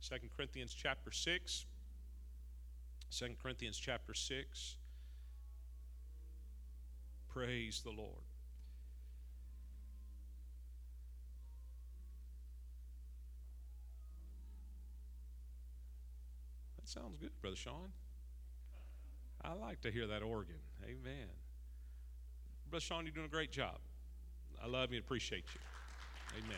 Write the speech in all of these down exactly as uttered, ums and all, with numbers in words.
Second Corinthians chapter six. Second Corinthians chapter six. Praise the Lord. That sounds good, Brother Sean. I like to hear that organ. Amen. Brother Sean, you're doing a great job. I love you and appreciate you. Amen.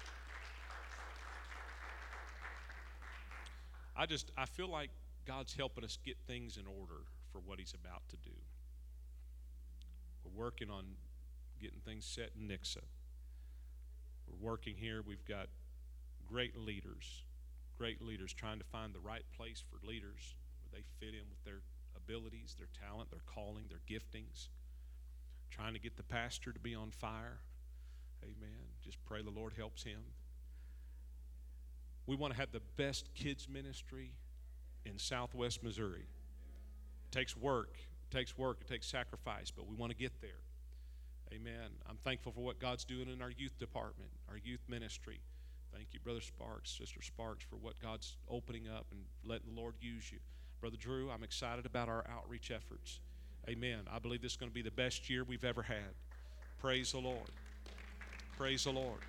I just, I feel like God's helping us get things in order for what He's about to do. We're working on getting things set in Nixa. We're working here. We've got great leaders, great leaders trying to find the right place for leaders where they fit in with their abilities, their talent, their calling, their giftings. Trying to get the pastor to be on fire. Amen. Just pray the Lord helps him. We want to have the best kids ministry in Southwest Missouri. It takes work. It takes work. It takes sacrifice, but we want to get there. Amen. I'm thankful for what God's doing in our youth department, our youth ministry. Thank you, Brother Sparks, Sister Sparks, for what God's opening up and letting the Lord use you. Brother Drew, I'm excited about our outreach efforts. Amen. I believe this is going to be the best year we've ever had. Praise the Lord. Praise the Lord.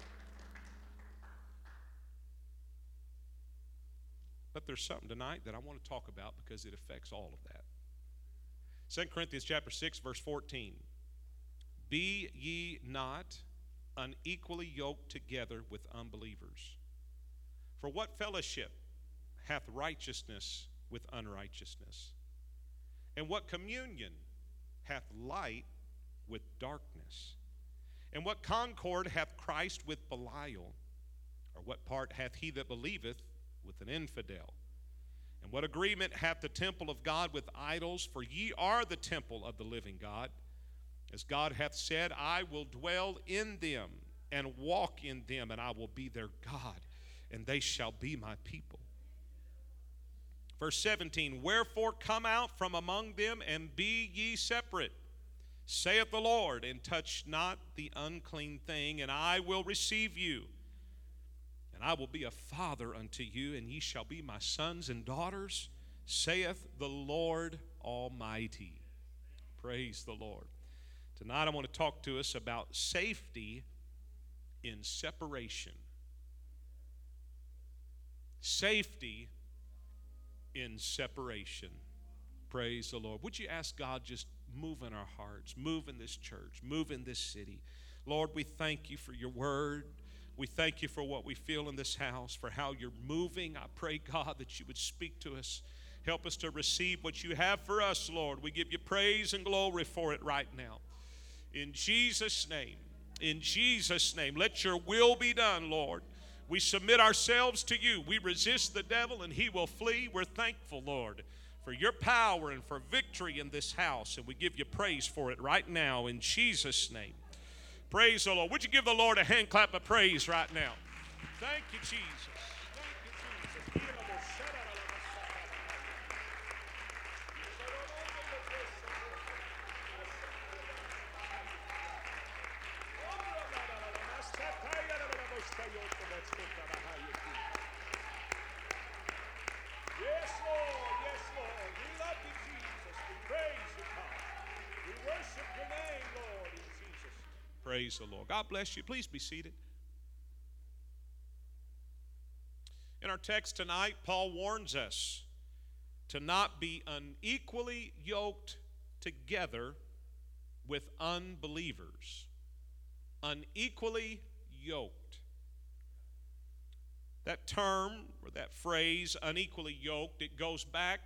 But there's something tonight that I want to talk about because it affects all of that. Second Corinthians chapter six, verse fourteen. Be ye not unequally yoked together with unbelievers. For what fellowship hath righteousness with unrighteousness? And what communion hath light with darkness? And what concord hath Christ with Belial? Or what part hath he that believeth with an infidel? And what agreement hath the temple of God with idols? For ye are the temple of the living God. As God hath said, I will dwell in them and walk in them, and I will be their God, and they shall be my people. Verse seventeen, wherefore come out from among them, and be ye separate, saith the Lord, and touch not the unclean thing, and I will receive you. And I will be a father unto you, and ye shall be my sons and daughters, saith the Lord Almighty. Praise the Lord. Tonight I want to talk to us about safety in separation. Safety in separation. Praise the Lord. Would you ask God just move in our hearts, move in this church, move in this city. Lord, we thank you for your word. We thank you for what we feel in this house, for how you're moving. I pray, God, that you would speak to us. Help us to receive what you have for us, Lord. We give you praise and glory for it right now. In Jesus' name, in Jesus' name, let your will be done, Lord. We submit ourselves to you. We resist the devil and he will flee. We're thankful, Lord, for your power and for victory in this house. And we give you praise for it right now in Jesus' name. Praise the Lord. Would you give the Lord a hand clap of praise right now? Thank you, Jesus. Thank you, Jesus. Yes, Lord. Yes, Lord. We love you, Jesus. We praise you, God. We worship your name, Lord, in Jesus. Praise the Lord. God bless you. Please be seated. In our text tonight, Paul warns us to not be unequally yoked together with unbelievers. Unequally yoked. That term or that phrase, unequally yoked, it goes back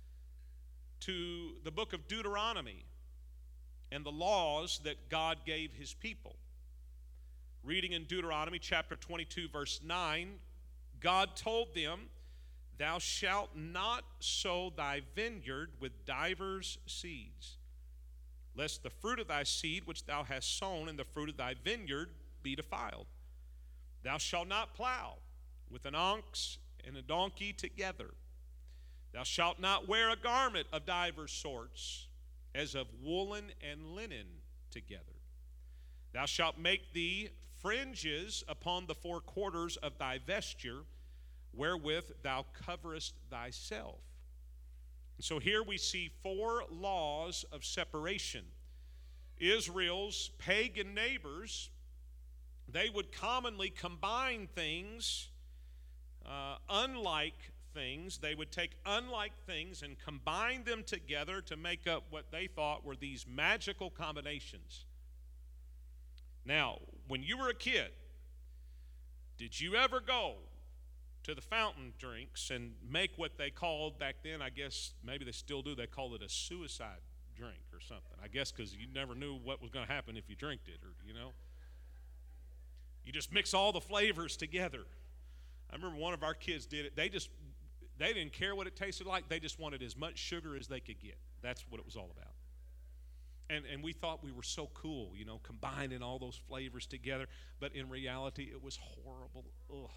to the book of Deuteronomy and the laws that God gave his people. Reading in Deuteronomy chapter twenty-two, verse nine, God told them, thou shalt not sow thy vineyard with divers seeds, lest the fruit of thy seed which thou hast sown and the fruit of thy vineyard be defiled. Thou shalt not plow with an ox and a donkey together. Thou shalt not wear a garment of divers sorts, as of woolen and linen together. Thou shalt make thee fringes upon the four quarters of thy vesture. wherewith thou coverest thyself. And so here we see four laws of separation. Israel's pagan neighbors, they would commonly combine things, uh, unlike things. They would take unlike things and combine them together to make up what they thought were these magical combinations. Now, when you were a kid, did you ever go to the fountain drinks and make what they called back then, I guess maybe they still do, they call it a suicide drink or something. I guess because you never knew what was going to happen if you drank it, or, you know. You just mix all the flavors together. I remember one of our kids did it. They just, they didn't care what it tasted like. They just wanted as much sugar as they could get. That's what it was all about. And and we thought we were so cool, you know, combining all those flavors together. But in reality, it was horrible. Ugh.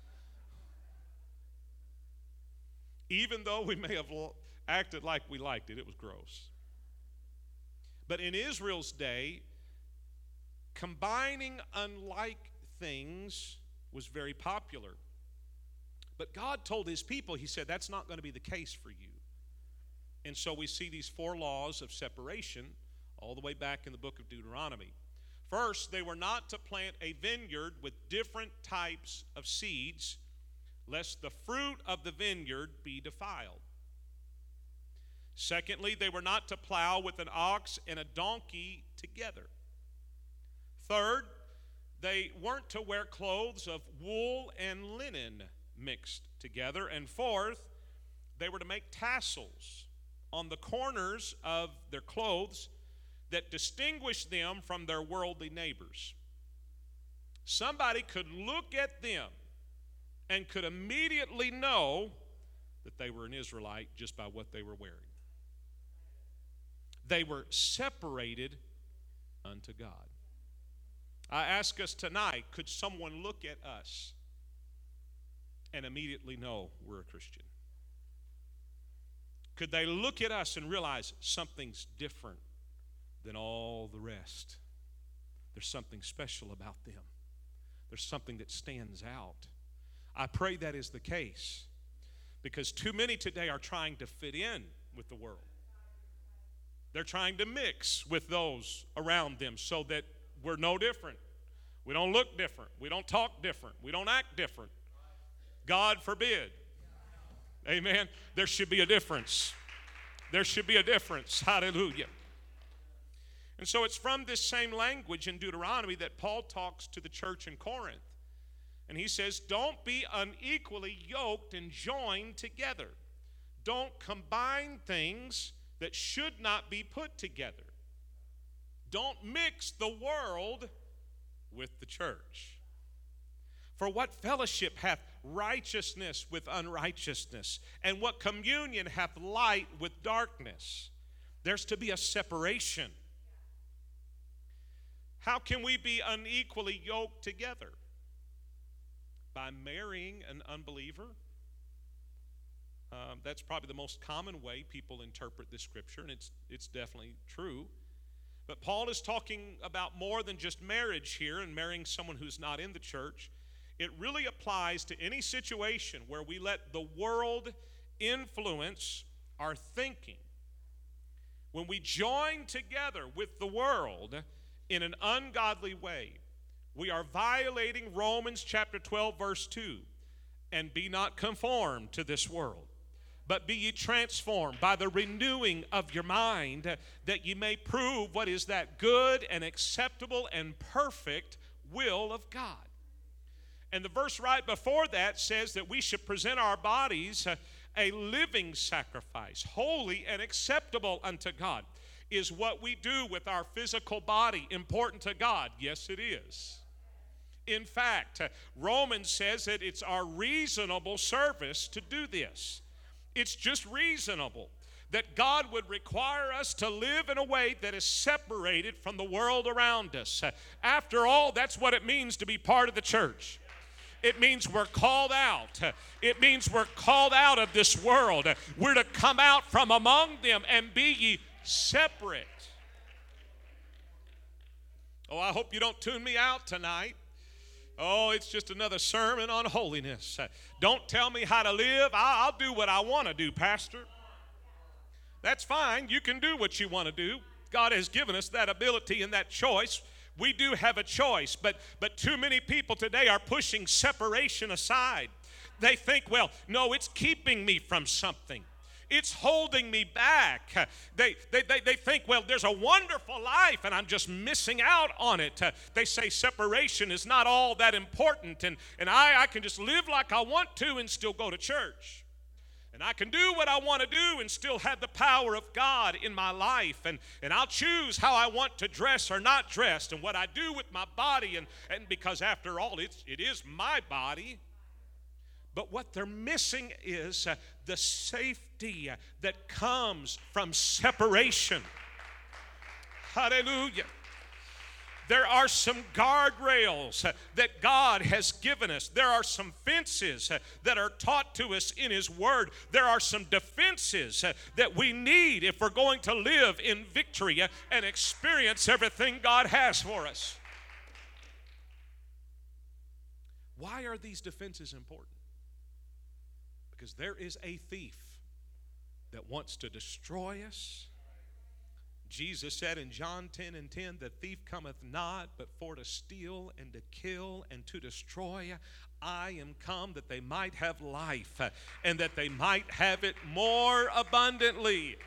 Even though we may have acted like we liked it, it was gross. But in Israel's day, combining unlike things was very popular. But God told his people, he said, that's not going to be the case for you. And so we see these four laws of separation all the way back in the book of Deuteronomy. First, they were not to plant a vineyard with different types of seeds, lest the fruit of the vineyard be defiled. Secondly, they were not to plow with an ox and a donkey together. Third, they weren't to wear clothes of wool and linen mixed together. And fourth, they were to make tassels on the corners of their clothes that distinguished them from their worldly neighbors. Somebody could look at them and could immediately know that they were an Israelite just by what they were wearing. They were separated unto God. I ask us tonight, could someone look at us and immediately know we're a Christian? Could they look at us and realize something's different than all the rest? There's something special about them. There's something that stands out. I pray that is the case, because too many today are trying to fit in with the world. They're trying to mix with those around them so that we're no different. We don't look different. We don't talk different. We don't act different. God forbid. Amen. There should be a difference. There should be a difference. Hallelujah. And so it's from this same language in Deuteronomy that Paul talks to the church in Corinth. And he says, don't be unequally yoked and joined together. Don't combine things that should not be put together. Don't mix the world with the church. For what fellowship hath righteousness with unrighteousness? And what communion hath light with darkness? There's to be a separation. How can we be unequally yoked together? By marrying an unbeliever. Um, that's probably the most common way people interpret this scripture, and it's it's definitely true. But Paul is talking about more than just marriage here and marrying someone who's not in the church. It really applies to any situation where we let the world influence our thinking. When we join together with the world in an ungodly way, we are violating Romans chapter twelve, verse two. And be not conformed to this world, but be ye transformed by the renewing of your mind, that ye may prove what is that good and acceptable and perfect will of God. And the verse right before that says that we should present our bodies a living sacrifice, holy and acceptable unto God. Is what we do with our physical body important to God? Yes, it is. In fact, Romans says that it's our reasonable service to do this. It's just reasonable that God would require us to live in a way that is separated from the world around us. After all, that's what it means to be part of the church. It means we're called out. It means we're called out of this world. We're to come out from among them and be ye separate. Oh, I hope you don't tune me out tonight. Oh, it's just another sermon on holiness. Don't tell me how to live. I'll, I'll do what I want to do, Pastor. That's fine. You can do what you want to do. God has given us that ability and that choice. We do have a choice, but, but too many people today are pushing separation aside. They think, well, no, it's keeping me from something. It's holding me back. They, they, they, they think, well, there's a wonderful life and I'm just missing out on it. Uh, they say separation is not all that important, and, and I, I can just live like I want to and still go to church. And I can do what I want to do and still have the power of God in my life. And, and I'll choose how I want to dress or not dress and what I do with my body. And, and because after all, it's, it is my body. But what they're missing is uh, the safety uh, that comes from separation. Hallelujah. There are some guardrails uh, that God has given us. There are some fences uh, that are taught to us in His Word. There are some defenses uh, that we need if we're going to live in victory uh, and experience everything God has for us. Why are these defenses important? Because there is a thief that wants to destroy us. Jesus said in John ten and ten, the thief cometh not but for to steal and to kill and to destroy. I am come that they might have life and that they might have it more abundantly.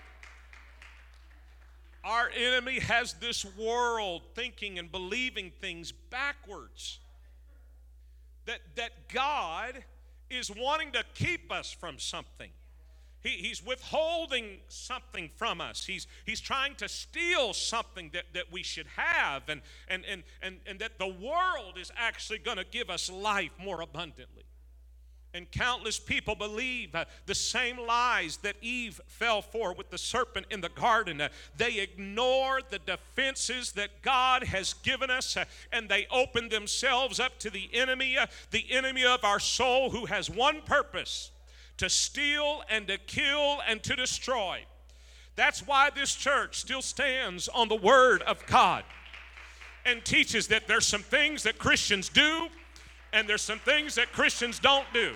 Our enemy has this world thinking and believing things backwards. That, that God is wanting to keep us from something. He, he's withholding something from us. He's, he's trying to steal something that, that we should have, and, and, and, and, and that the world is actually going to give us life more abundantly. And countless people believe uh, the same lies that Eve fell for with the serpent in the garden. Uh, they ignore the defenses that God has given us, uh, and they open themselves up to the enemy, uh, the enemy of our soul, who has one purpose: to steal and to kill and to destroy. That's why this church still stands on the Word of God and teaches that there's some things that Christians do and there's some things that Christians don't do.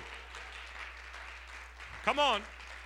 Come on.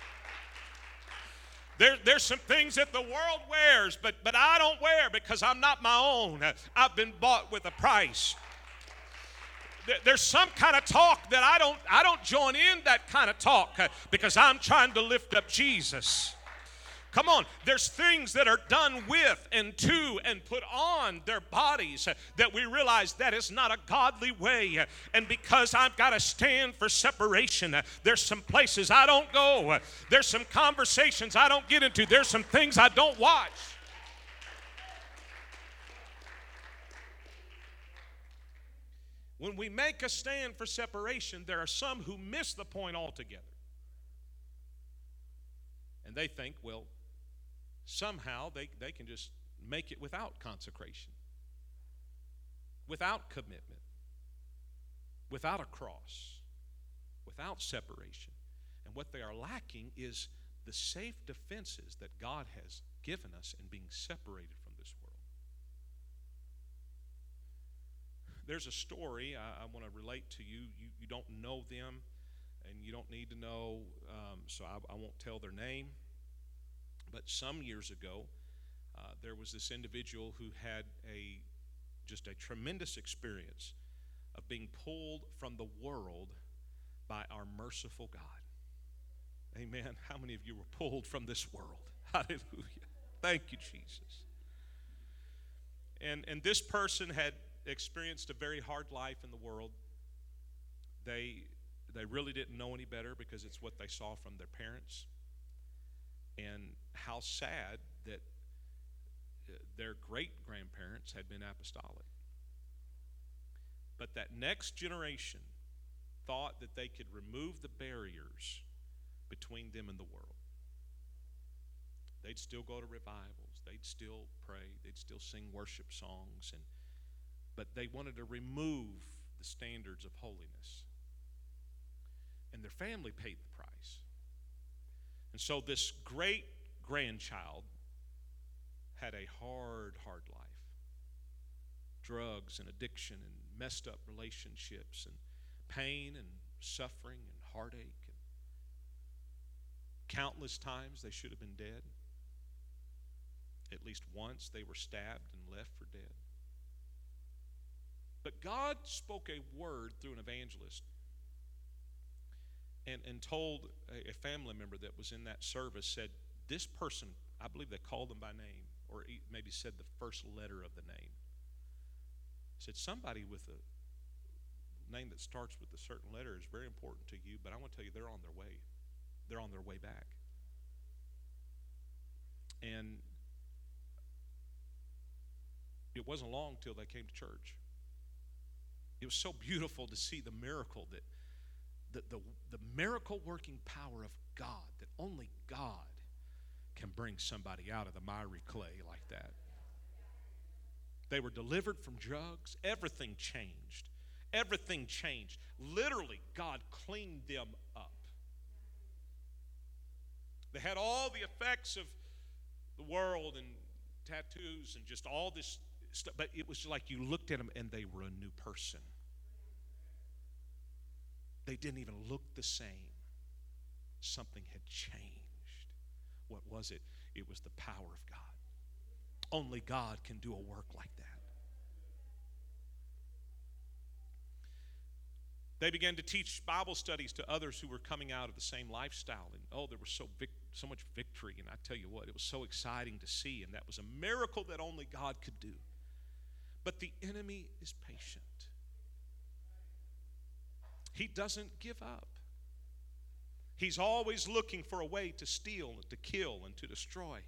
There, there's some things that the world wears, but, but I don't wear because I'm not my own. I've been bought with a price. There's some kind of talk that I don't, I don't join in that kind of talk because I'm trying to lift up Jesus. Come on, there's things that are done with and to and put on their bodies that we realize that is not a godly way. And because I've got to stand for separation, there's some places I don't go. There's some conversations I don't get into. There's some things I don't watch. When we make a stand for separation, there are some who miss the point altogether. And they think, well, somehow they, they can just make it without consecration, without commitment, without a cross, without separation. And what they are lacking is the safe defenses that God has given us in being separated from this world. There's a story I, I want to relate to you. you. You don't know them, and you don't need to know, um, so I, I won't tell their name. But some years ago, uh, there was this individual who had a just a tremendous experience of being pulled from the world by our merciful God. Amen. How many of you were pulled from this world? Hallelujah. Thank you, Jesus. And, and this person had experienced a very hard life in the world. They, they really didn't know any better because it's what they saw from their parents. And how sad that their great-grandparents had been apostolic. But that next generation thought that they could remove the barriers between them and the world. They'd still go to revivals. They'd still pray. They'd still sing worship songs. And but they wanted to remove the standards of holiness. And their family paid the price. And so this great grandchild had a hard, hard life. Drugs and addiction and messed up relationships and pain and suffering and heartache. And countless times they should have been dead. At least once they were stabbed and left for dead. But God spoke a word through an evangelist and, and told a, a family member that was in that service, said, this person, I believe they called them by name, or maybe said the first letter of the name. Said, somebody with a name that starts with a certain letter is very important to you, but I want to tell you they're on their way. They're on their way back. And it wasn't long till they came to church. It was so beautiful to see the miracle, that the, the, the miracle working power of God, that only God can bring somebody out of the miry clay like that. They were delivered from drugs. Everything changed. Everything changed. Literally, God cleaned them up. They had all the effects of the world and tattoos and just all this stuff, but it was like you looked at them and they were a new person. They didn't even look the same. Something had changed. What was it? It was the power of God. Only God can do a work like that. They began to teach Bible studies to others who were coming out of the same lifestyle. And oh, there was so vic- so much victory. And I tell you what, it was so exciting to see. And that was a miracle that only God could do. But the enemy is patient. He doesn't give up. He's always looking for a way to steal and to kill and to destroy.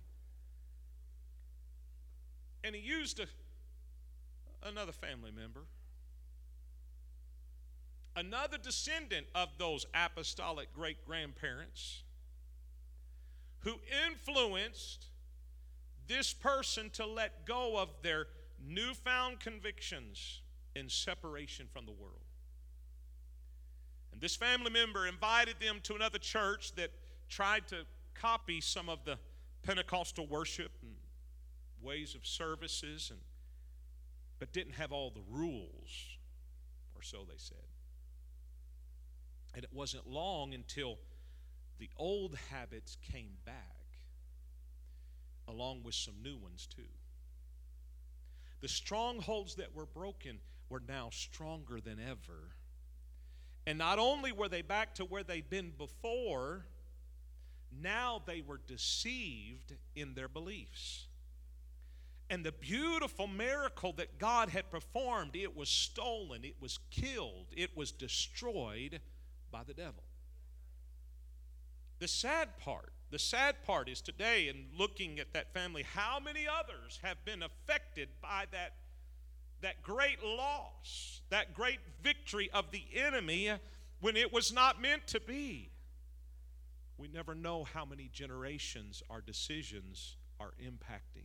And he used a, another family member, another descendant of those apostolic great-grandparents, who influenced this person to let go of their newfound convictions in separation from the world. And this family member invited them to another church that tried to copy some of the Pentecostal worship and ways of services, and but didn't have all the rules, or so they said. And it wasn't long until the old habits came back, along with some new ones too. The strongholds that were broken were now stronger than ever. And not only were they back to where they'd been before, now they were deceived in their beliefs. And the beautiful miracle that God had performed, it was stolen, it was killed, it was destroyed by the devil. The sad part, the sad part is today, in looking at that family, how many others have been affected by that, that great loss, that great victory of the enemy when it was not meant to be. We never know how many generations our decisions are impacting.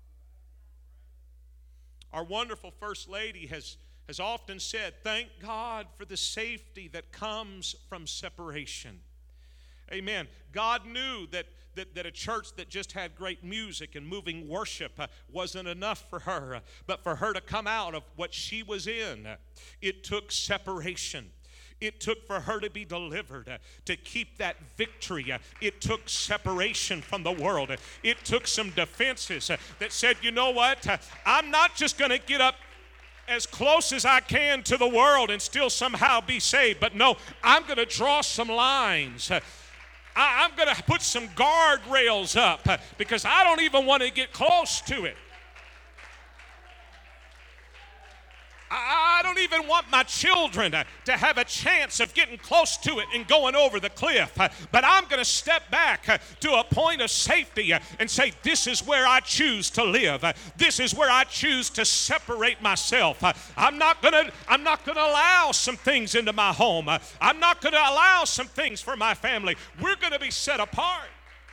Our wonderful First Lady has, has often said, thank God for the safety that comes from separation. Amen. God knew that, that, that a church that just had great music and moving worship uh, wasn't enough for her. Uh, but for her to come out of what she was in, uh, it took separation. It took for her to be delivered, uh, to keep that victory. Uh, it took separation from the world. Uh, it took some defenses uh, that said, you know what? Uh, I'm not just going to get up as close as I can to the world and still somehow be saved. But no, I'm going to draw some lines. Uh, I, I'm going to put some guardrails up uh, because I don't even want to get close to it. I don't even want my children to, to have a chance of getting close to it and going over the cliff. Uh, but I'm going to step back uh, to a point of safety uh, and say, this is where I choose to live. Uh, this is where I choose to separate myself. Uh, I'm not going to I'm not going to allow some things into my home. Uh, I'm not going to allow some things for my family. We're going to be set apart.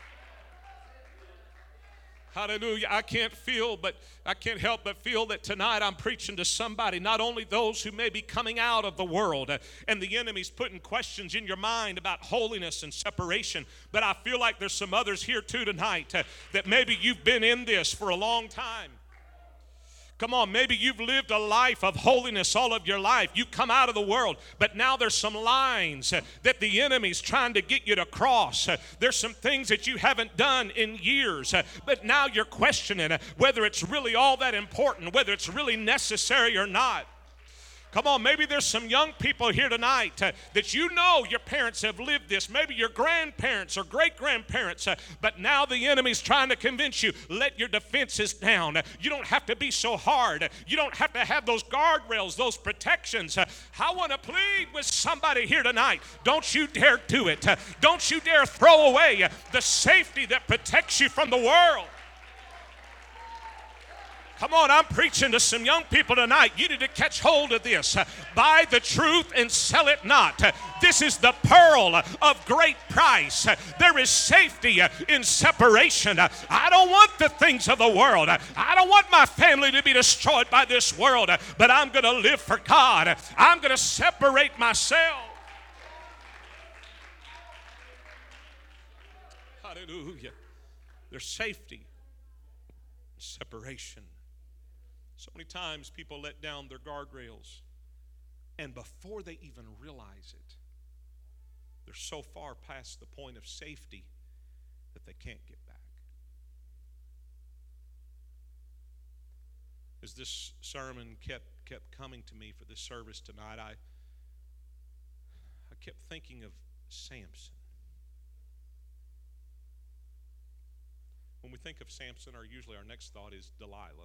Hallelujah. I can't feel, but I can't help but feel that tonight I'm preaching to somebody, not only those who may be coming out of the world uh, and the enemy's putting questions in your mind about holiness and separation, but I feel like there's some others here too tonight uh, that maybe you've been in this for a long time. Come on, maybe you've lived a life of holiness all of your life. You come out of the world, but now there's some lines that the enemy's trying to get you to cross. There's some things that you haven't done in years, but now you're questioning whether it's really all that important, whether it's really necessary or not. Come on, maybe there's some young people here tonight uh, that you know your parents have lived this. Maybe your grandparents or great-grandparents, uh, but now the enemy's trying to convince you, let your defenses down. Uh, you don't have to be so hard. Uh, you don't have to have those guardrails, those protections. Uh, I want to plead with somebody here tonight. Don't you dare do it. Uh, don't you dare throw away uh, the safety that protects you from the world. Come on, I'm preaching to some young people tonight. You need to catch hold of this. Buy the truth and sell it not. This is the pearl of great price. There is safety in separation. I don't want the things of the world. I don't want my family to be destroyed by this world, but I'm going to live for God. I'm going to separate myself. Hallelujah. There's safety, separation. So many times people let down their guardrails, and before they even realize it, they're so far past the point of safety that they can't get back. As this sermon kept kept coming to me for this service tonight, I, I kept thinking of Samson. When we think of Samson, our usually our next thought is Delilah.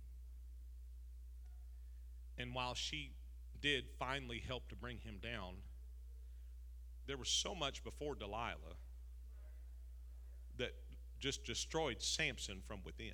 And while she did finally help to bring him down, there was so much before Delilah that just destroyed Samson from within.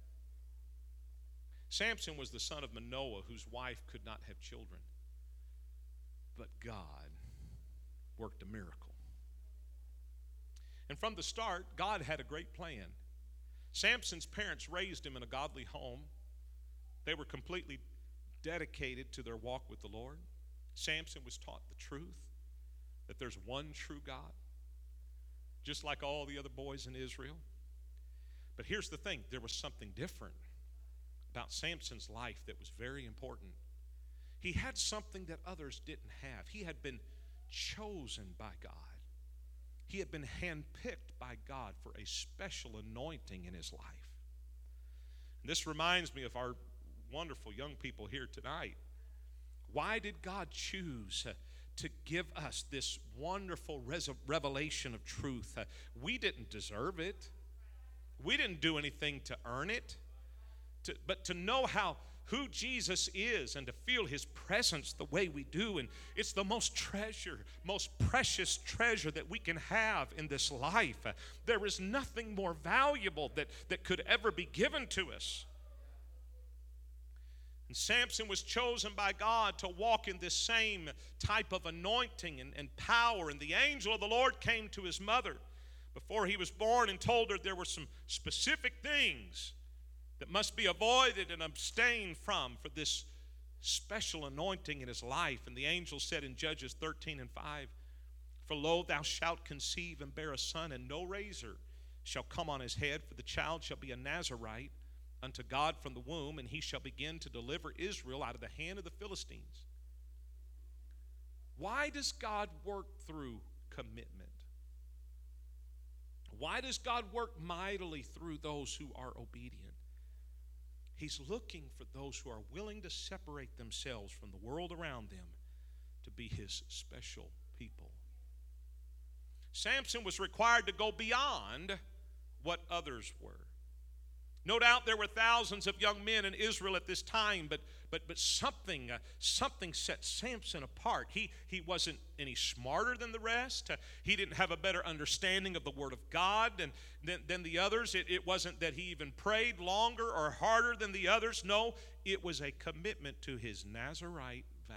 Samson was the son of Manoah, whose wife could not have children. But God worked a miracle. And from the start, God had a great plan. Samson's parents raised him in a godly home. They were completely dedicated to their walk with the Lord. Samson was taught the truth, that there's one true God, just like all the other boys in Israel. But here's the thing, there was something different about Samson's life that was very important. He had something that others didn't have. He had been chosen by God. He had been handpicked by God for a special anointing in his life. And this reminds me of our wonderful young people here tonight. Why did God choose uh, to give us this wonderful res- revelation of truth? Uh, we didn't deserve it. We didn't do anything to earn it. To, but to know how who Jesus is and to feel his presence the way we do, and it's the most treasure, most precious treasure that we can have in this life. Uh, there is nothing more valuable that, that could ever be given to us. And Samson was chosen by God to walk in this same type of anointing and, and power. And the angel of the Lord came to his mother before he was born and told her there were some specific things that must be avoided and abstained from for this special anointing in his life. And the angel said in Judges thirteen and five, "For lo, thou shalt conceive and bear a son, and no razor shall come on his head, for the child shall be a Nazarite unto God from the womb, and he shall begin to deliver Israel out of the hand of the Philistines." Why does God work through commitment? Why does God work mightily through those who are obedient? He's looking for those who are willing to separate themselves from the world around them to be his special people. Samson was required to go beyond what others were. No doubt there were thousands of young men in Israel at this time, but but but something uh, something set Samson apart. He he wasn't any smarter than the rest. Uh, he didn't have a better understanding of the Word of God than than, than the others. It, it wasn't that he even prayed longer or harder than the others. No, it was a commitment to his Nazarite vow.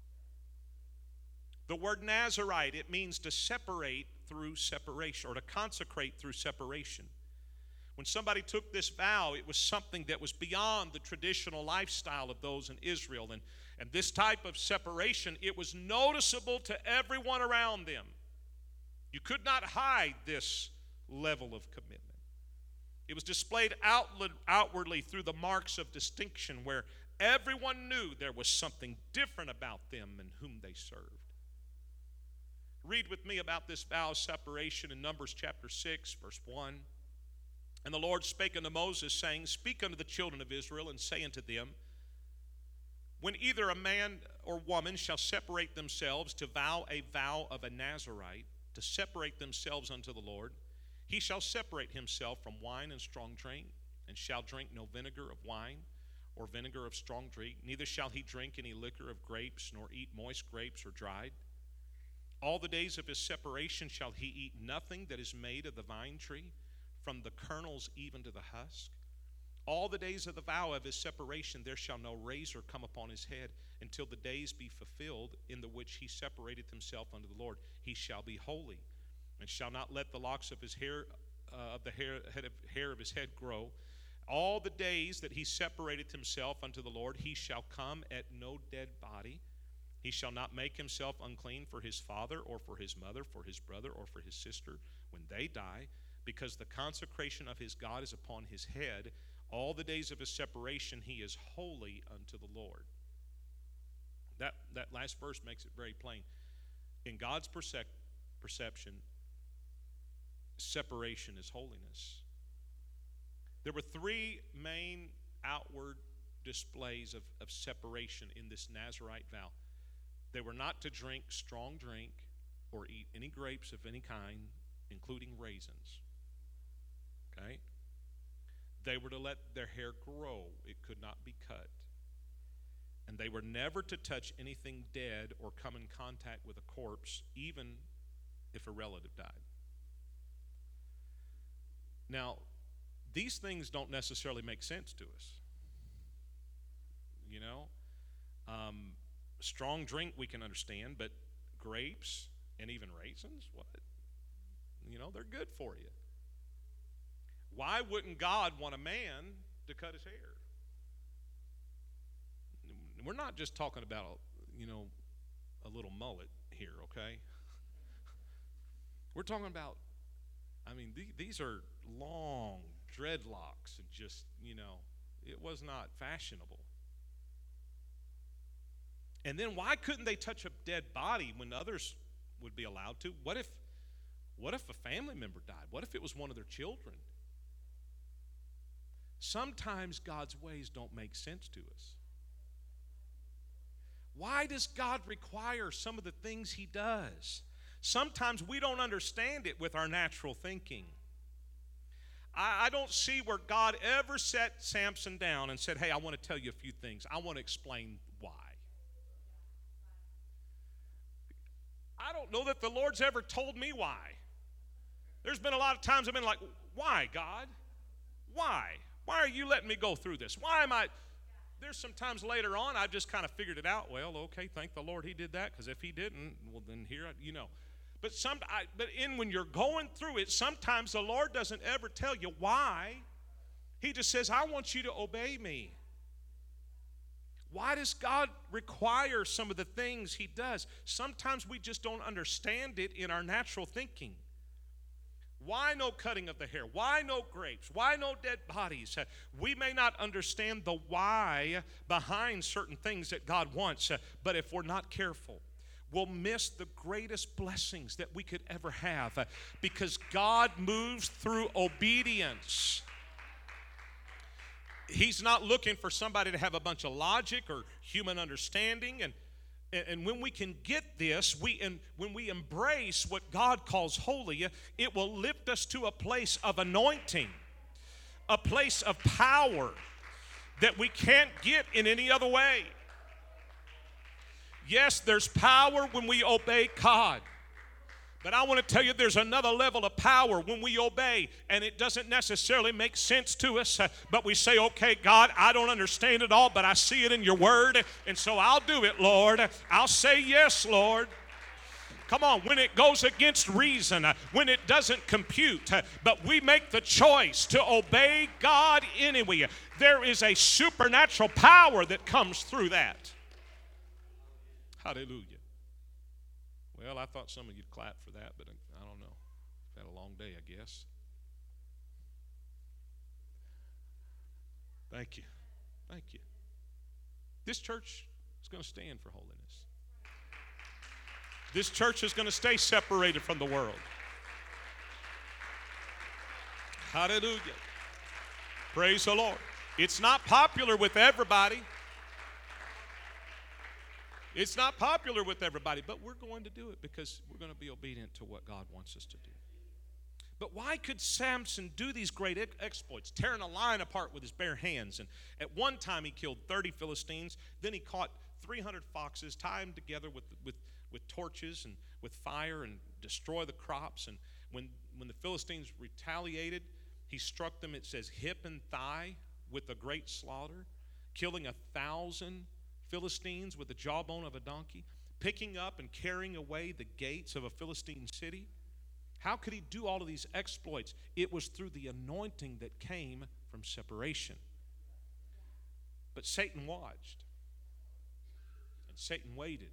The word Nazarite, it means to separate through separation, or to consecrate through separation. When somebody took this vow, it was something that was beyond the traditional lifestyle of those in Israel. And, and this type of separation, it was noticeable to everyone around them. You could not hide this level of commitment. It was displayed outward, outwardly through the marks of distinction where everyone knew there was something different about them and whom they served. Read with me about this vow of separation in Numbers chapter six, verse one. And the Lord spake unto Moses, saying, Speak unto the children of Israel, and say unto them, When either a man or woman shall separate themselves to vow a vow of a Nazarite, to separate themselves unto the Lord, he shall separate himself from wine and strong drink, and shall drink no vinegar of wine, or vinegar of strong drink, neither shall he drink any liquor of grapes, nor eat moist grapes or dried. All the days of his separation shall he eat nothing that is made of the vine tree, from the kernels even to the husk. All the days of the vow of his separation there shall no razor come upon his head, until the days be fulfilled in the which he separateth himself unto the Lord. He shall be holy, and shall not let the locks of his hair, uh, of the hair, head of, hair of his head grow. All the days that he separateth himself unto the Lord, he shall come at no dead body. He shall not make himself unclean for his father, or for his mother, for his brother, or for his sister, when they die, because the consecration of his God is upon his head. All the days of his separation he is holy unto the Lord. That, that last verse makes it very plain. In God's percep- perception, separation is holiness. There were three main outward displays of, of separation in this Nazirite vow. They were not to drink strong drink or eat any grapes of any kind, including raisins. Okay? They were to let their hair grow. It could not be cut. And they were never to touch anything dead or come in contact with a corpse, even if a relative died. Now, these things don't necessarily make sense to us. You know? Um, strong drink we can understand, but grapes and even raisins, what? You know, they're good for you. Why wouldn't God want a man to cut his hair? We're not just talking about, you know, a little mullet here, okay? We're talking about, I mean, th- these are long dreadlocks and just, you know, it was not fashionable. And then why couldn't they touch a dead body when others would be allowed to? What if, what if a family member died? What if it was one of their children? Sometimes God's ways don't make sense to us. Why does God require some of the things he does? Sometimes we don't understand it with our natural thinking. I, I don't see where God ever set Samson down and said, hey, I want to tell you a few things. I want to explain why. I don't know that the Lord's ever told me why. There's been a lot of times I've been like, why, God? Why? Why are you letting me go through this? Why am I... There's some times later on I've just kind of figured it out. Well, okay, thank the Lord he did that, because if he didn't, well, then here, you know. But some, I, but in when you're going through it, sometimes the Lord doesn't ever tell you why. He just says, I want you to obey me. Why does God require some of the things he does? Sometimes we just don't understand it in our natural thinking. Why no cutting of the hair? Why no grapes? Why no dead bodies? Uh, we may not understand the why behind certain things that God wants, uh, but if we're not careful, we'll miss the greatest blessings that we could ever have, uh, because God moves through obedience. He's not looking for somebody to have a bunch of logic or human understanding. And And when we can get this, we and when we embrace what God calls holy, it will lift us to a place of anointing, a place of power that we can't get in any other way. Yes, there's power when we obey God. But I want to tell you there's another level of power when we obey, and it doesn't necessarily make sense to us, uh, but we say, okay, God, I don't understand it all, but I see it in your word, and so I'll do it, Lord. I'll say yes, Lord. Come on, when it goes against reason, uh, when it doesn't compute, uh, but we make the choice to obey God anyway, there is a supernatural power that comes through that. Hallelujah. Well, I thought some of you'd clap for that, but I don't know. I've had a long day, I guess. Thank you. Thank you. This church is going to stand for holiness. This church is going to stay separated from the world. Hallelujah. Praise the Lord. It's not popular with everybody. It's not popular with everybody, but we're going to do it because we're going to be obedient to what God wants us to do. But why could Samson do these great exploits, tearing a lion apart with his bare hands? And at one time he killed thirty Philistines. Then he caught three hundred foxes, tied them together with, with, with torches and with fire and destroy the crops. And when, when the Philistines retaliated, he struck them, it says, hip and thigh with a great slaughter, killing a thousand Philistines with the jawbone of a donkey, picking up and carrying away the gates of a Philistine city. How could he do all of these exploits? It was through the anointing that came from separation. But Satan watched, and Satan waited.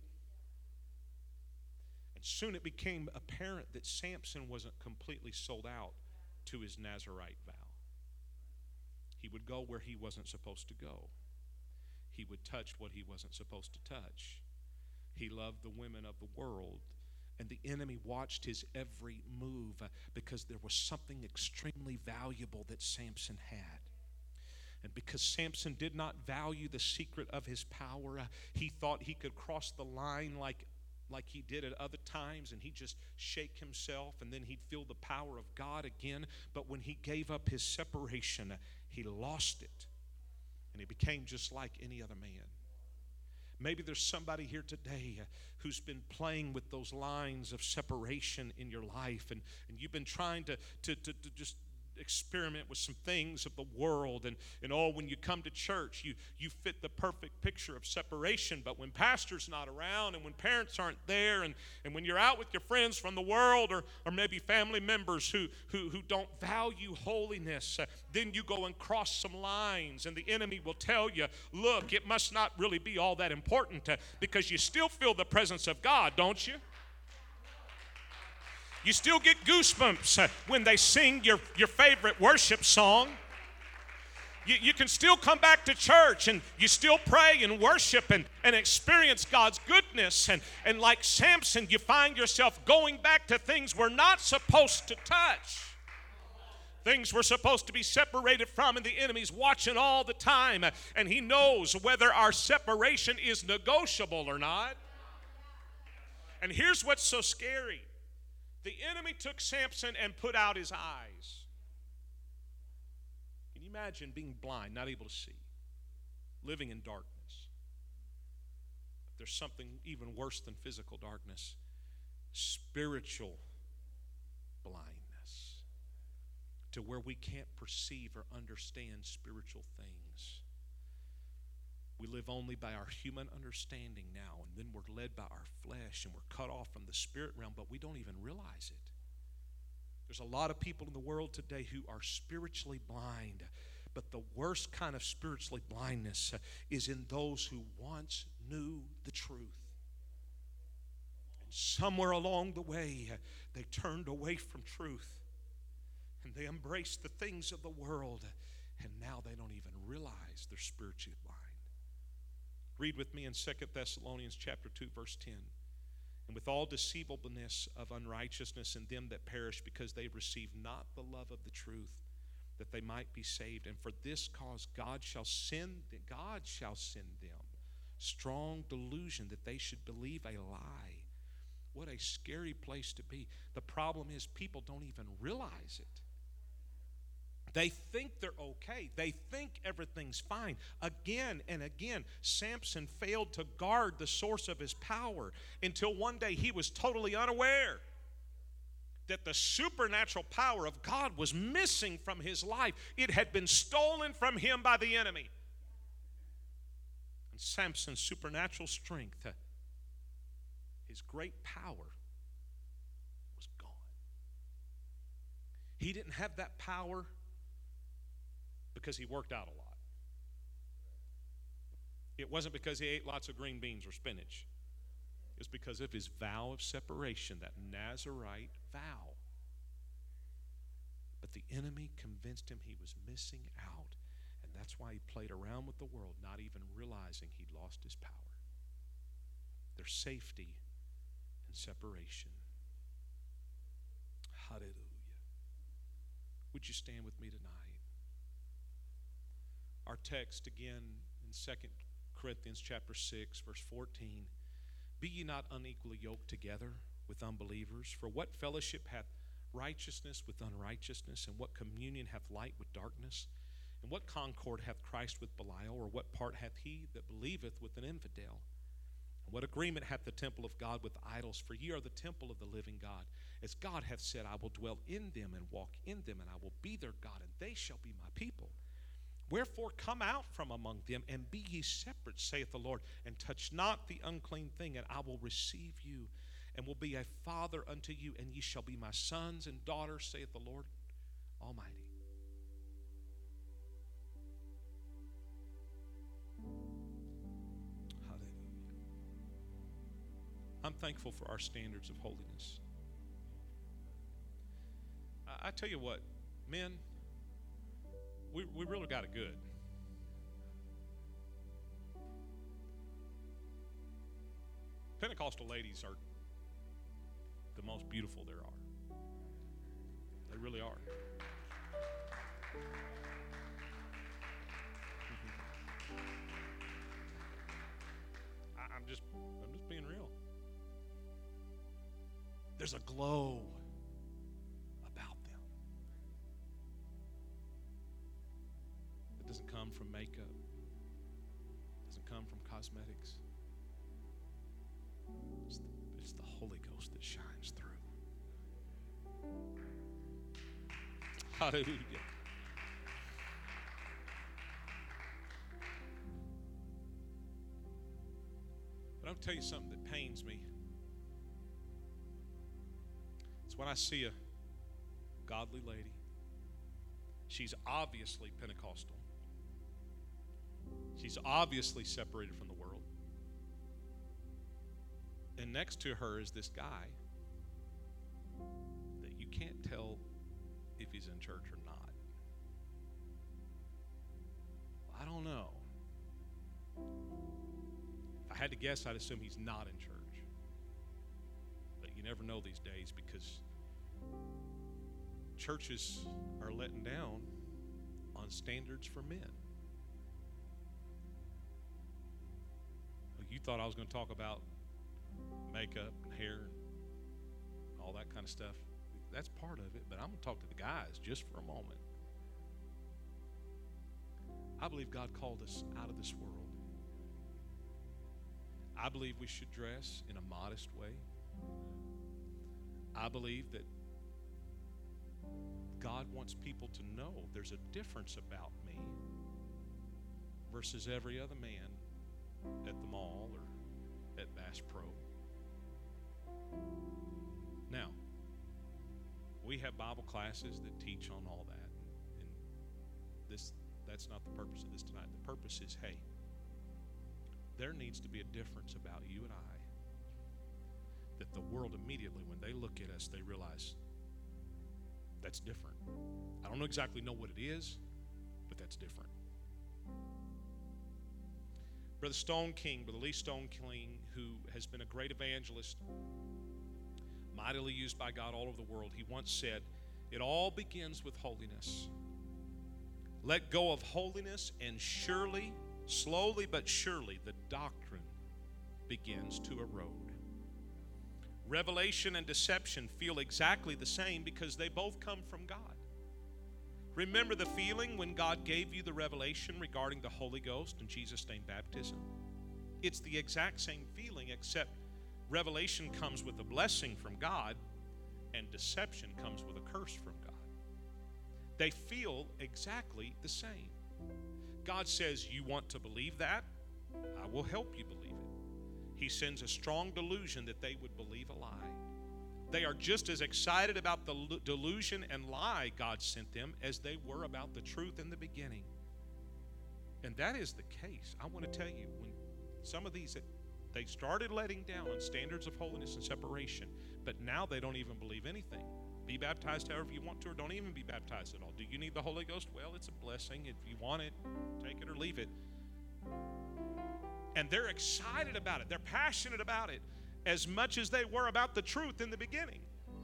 And soon it became apparent that Samson wasn't completely sold out to his Nazirite vow. He would go where he wasn't supposed to go. He would touch what he wasn't supposed to touch. He loved the women of the world. And the enemy watched his every move because there was something extremely valuable that Samson had. And because Samson did not value the secret of his power, uh, he thought he could cross the line like, like he did at other times, and he'd just shake himself, and then he'd feel the power of God again. But when he gave up his separation, uh, he lost it, and he became just like any other man. Maybe there's somebody here today who's been playing with those lines of separation in your life, and, and you've been trying to, to, to, to just experiment with some things of the world. And, and oh, when you come to church, you, you fit the perfect picture of separation. But when pastor's not around, and when parents aren't there, and, and when you're out with your friends from the world, or, or maybe family members who, who, who don't value holiness, uh, then you go and cross some lines, and the enemy will tell you, look, it must not really be all that important uh, because you still feel the presence of God, don't you? You still get goosebumps uh, when they sing your, your favorite worship song. You, you can still come back to church, and you still pray and worship and, and experience God's goodness. And, and like Samson, you find yourself going back to things we're not supposed to touch. Things we're supposed to be separated from, and the enemy's watching all the time. uh, And he knows whether our separation is negotiable or not. And here's what's so scary. The enemy took Samson and put out his eyes. Can you imagine being blind, not able to see, living in darkness? But there's something even worse than physical darkness, spiritual blindness, to where we can't perceive or understand spiritual things. We live only by our human understanding now, and then we're led by our flesh, and we're cut off from the spirit realm, but we don't even realize it. There's a lot of people in the world today who are spiritually blind, but the worst kind of spiritually blindness is in those who once knew the truth. And somewhere along the way, they turned away from truth, and they embraced the things of the world, and now they don't even realize they're spiritually blind. Read with me in Second Thessalonians chapter two, verse ten. And with all deceivableness of unrighteousness in them that perish, because they receive not the love of the truth, that they might be saved. And for this cause God shall send, God shall send them strong delusion that they should believe a lie. What a scary place to be. The problem is people don't even realize it. They think they're okay. They think everything's fine. Again and again, Samson failed to guard the source of his power until one day he was totally unaware that the supernatural power of God was missing from his life. It had been stolen from him by the enemy. And Samson's supernatural strength, his great power, was gone. He didn't have that power because he worked out a lot. It wasn't because he ate lots of green beans or spinach. It was because of his vow of separation, that Nazirite vow. But the enemy convinced him he was missing out, and That's why he played around with the world, not even realizing he'd lost his power. There's safety and separation. Hallelujah. Would you stand with me tonight? Our text again in Second Corinthians chapter six, verse fourteen. Be ye not unequally yoked together with unbelievers, for what fellowship hath righteousness with unrighteousness, and what communion hath light with darkness? And what concord hath Christ with Belial, or what part hath he that believeth with an infidel? And what agreement hath the temple of God with idols? For ye are the temple of the living God. As God hath said, I will dwell in them and walk in them, and I will be their God, and they shall be my people. Wherefore come out from among them, and be ye separate, saith the Lord, and touch not the unclean thing, and I will receive you, and will be a father unto you, and ye shall be my sons and daughters, saith the Lord Almighty. Hallelujah. I'm thankful for our standards of holiness. I, I tell you what, men, we, we really got it good. Pentecostal ladies are the most beautiful there are. They really are. I, I'm just, I'm just being real. There's a glow about them. It doesn't come from makeup. It doesn't come from cosmetics. It's the, it's the Holy Ghost that shines through. Hallelujah. But I'll tell you something that pains me. It's when I see a godly lady. She's obviously Pentecostal. She's obviously separated from the world. And next to her is this guy that you can't tell if he's in church or not. Well, I don't know. If I had to guess, I'd assume he's not in church. But you never know these days because churches are letting down on standards for men. Well, you thought I was going to talk about makeup and hair and all that kind of stuff. That's part of it, but I'm going to talk to the guys just for a moment. I believe God called us out of this world. I believe we should dress in a modest way. I believe that God wants people to know there's a difference about me versus every other man at the mall or at Bass Pro. Now, we have Bible classes that teach on all that. And this that's not the purpose of this tonight. The purpose is, hey, there needs to be a difference about you and I that the world immediately, when they look at us, they realize that's different. I don't know exactly know what it is, but that's different. Brother Stone King, Brother Lee Stone King, who has been a great evangelist, mightily used by God all over the world, he once said, it all begins with holiness. Let go of holiness, and surely, slowly but surely, the doctrine begins to erode. Revelation and deception feel exactly the same because they both come from God. Remember the feeling when God gave you the revelation regarding the Holy Ghost and Jesus' name baptism? It's the exact same feeling, except revelation comes with a blessing from God and deception comes with a curse from God. They feel exactly the same. God says, you want to believe that? I will help you believe it. He sends a strong delusion that they would believe a lie. They are just as excited about the delusion and lie God sent them as they were about the truth in the beginning. And that is the case. I want to tell you, when some of these, they started letting down on standards of holiness and separation, but now they don't even believe anything. Be baptized however you want to, or don't even be baptized at all. Do you need the Holy Ghost? Well, it's a blessing. If you want it, take it or leave it. And they're excited about it. They're passionate about it as much as they were about the truth in the beginning.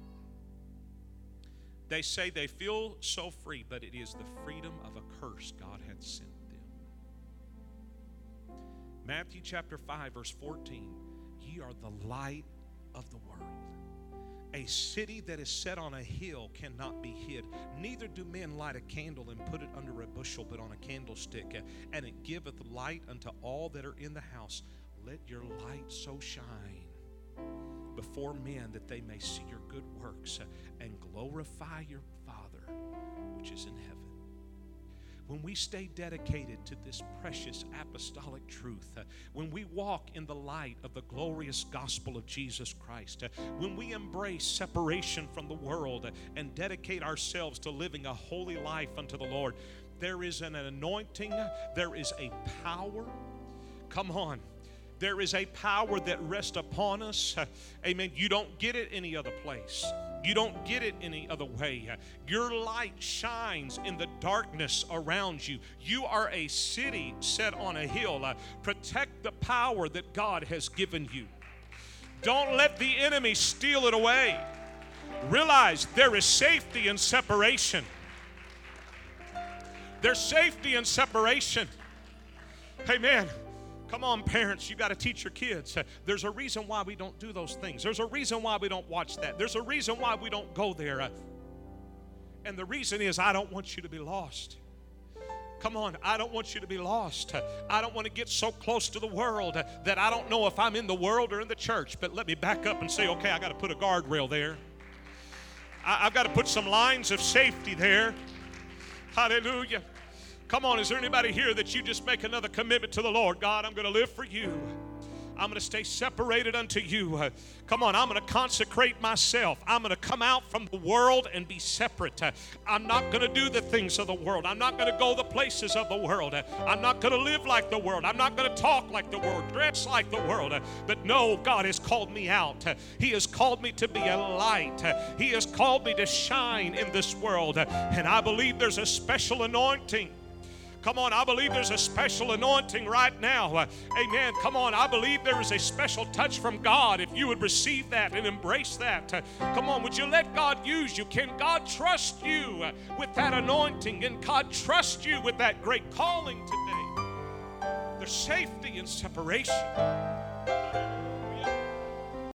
They say they feel so free, but it is the freedom of a curse God had sent them. Matthew chapter five, verse fourteen. Ye are the light of the world. A city that is set on a hill cannot be hid. Neither do men light a candle and put it under a bushel, but on a candlestick, and it giveth light unto all that are in the house. Let your light so shine before men that they may see your good works and glorify your Father which is in heaven. When we stay dedicated to this precious apostolic truth, uh, when we walk in the light of the glorious gospel of Jesus Christ, uh, when we embrace separation from the world uh, and dedicate ourselves to living a holy life unto the Lord, there is an anointing, there is a power. Come on. There is a power that rests upon us. Uh, amen. You don't get it any other place. You don't get it any other way. Your light shines in the darkness around you. You are a city set on a hill. Uh, protect the power that God has given you. Don't let the enemy steal it away. Realize there is safety in separation. There's safety in separation. Amen. Come on, parents, you got to teach your kids. There's a reason why we don't do those things. There's a reason why we don't watch that. There's a reason why we don't go there. And the reason is I don't want you to be lost. Come on, I don't want you to be lost. I don't want to get so close to the world that I don't know if I'm in the world or in the church. But let me back up and say, okay, I got to put a guardrail there. I, I've got to put some lines of safety there. Hallelujah. Come on, is there anybody here that you just make another commitment to the Lord? God, I'm going to live for you. I'm going to stay separated unto you. Uh, come on, I'm going to consecrate myself. I'm going to come out from the world and be separate. Uh, I'm not going to do the things of the world. I'm not going to go the places of the world. Uh, I'm not going to live like the world. I'm not going to talk like the world, dress like the world. Uh, but no, God has called me out. Uh, he has called me to be a light. Uh, he has called me to shine in this world. Uh, and I believe there's a special anointing. Come on, I believe there's a special anointing right now. Uh, amen. Come on, I believe there is a special touch from God. If you would receive that and embrace that. Uh, come on, would you let God use you? Can God trust you uh, with that anointing? Can God trust you with that great calling today? There's safety in separation.